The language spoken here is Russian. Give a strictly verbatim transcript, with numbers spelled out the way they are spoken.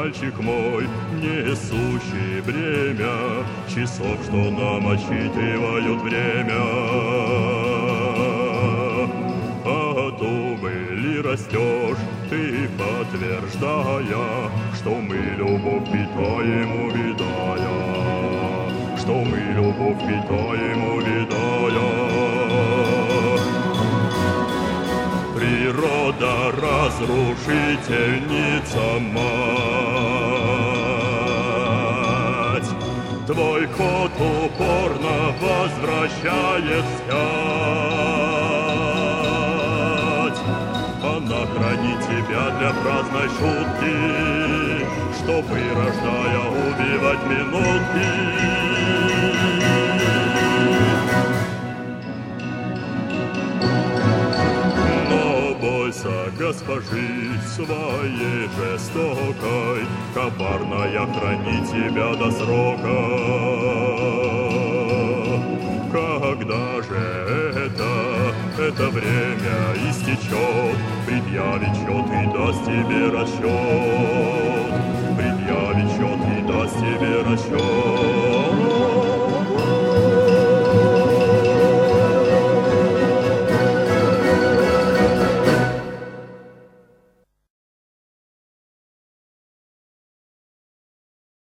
мальчик мой, несущий бремя часов, что нам отсчитывают время. А думы ли растешь ты, подтверждая, что мы любовь питаем, увидая, что мы любовь питаем, увидая. Природа разрушительница мать, твой кот упорно возвращает вспять. Она хранит тебя для праздной шутки, чтобы, рождая, убивать минутки. Госпожи своей жестокой, коварная хранит тебя до срока. Когда же это, это время истечет, предъявит счет и даст тебе расчет.